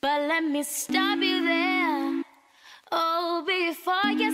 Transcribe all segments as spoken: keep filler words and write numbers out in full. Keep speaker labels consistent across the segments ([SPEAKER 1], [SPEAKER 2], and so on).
[SPEAKER 1] But let me stop you there, oh, before you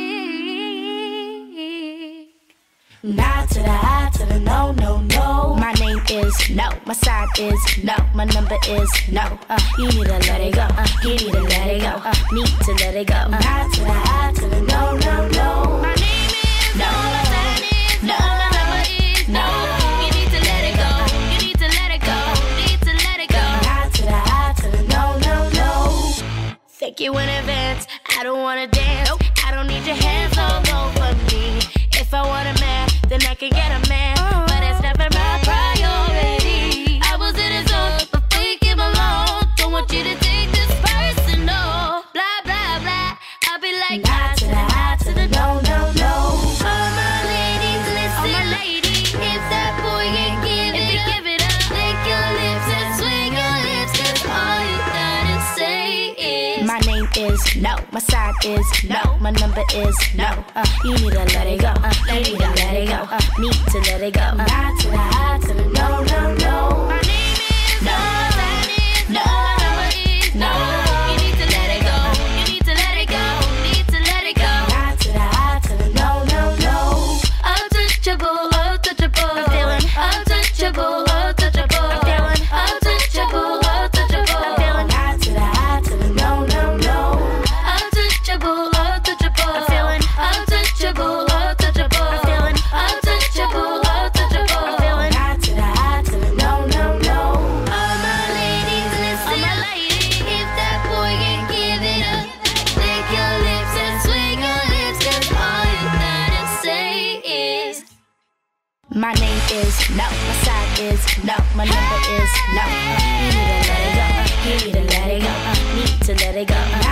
[SPEAKER 1] speak. Nah to the I to the no, no, no. My name is no, my sign is no, my number is no. Uh, you need to let it go, uh, you need to let it go, uh, need to let it go. Uh, nah to the I to the no, no, no. My name is no, my sign is no, my number is no. You need to let it go, you need to let it go, need to let it go. Nah to the I to the no, no, no. Thank you in advance, I don't wanna dance, I don't need your hands all over me. If I want a man, then I can get a man, uh-huh. But it's never my priority. I was in his zone before you came along. Don't want you to take this personal. Blah, blah, blah. I'll be like, nah to the I to the no, no, no. All my ladies, listen, all my ladies. If that boy ain't give it, up, give it up, lick your lips and swing your hips, 'cause all you gotta say is my name is no, my sign is no, my number is no. Uh, you need to let it go, uh, you need to let it go, uh, need to let it go. Uh, nah to the I to the no, no, no. My name is no, my sign is no, my number is no. You need to let it go, you need to let it go, need to let it go. Nah to the I to the no, no, no. Untouchable, untouchable. I'm feeling untouchable, untouchable. I'm feeling untouchable, untouchable. I'm feeling nah to the I to the no, no, no. Untouchable, untouchable. I'm feeling untouchable, untouchable. I'm feeling untouchable, untouchable. I'm feeling nah to the I to the no, no, no. All my ladies, listen, all my ladies. If that boy ain't give it up, lick your lips and swing your hips, 'cause all you gotta say is my name is no, my sign is no, my number is no. Uh, you need to let it go, uh, you need to let it go, uh, need to let it go. Uh,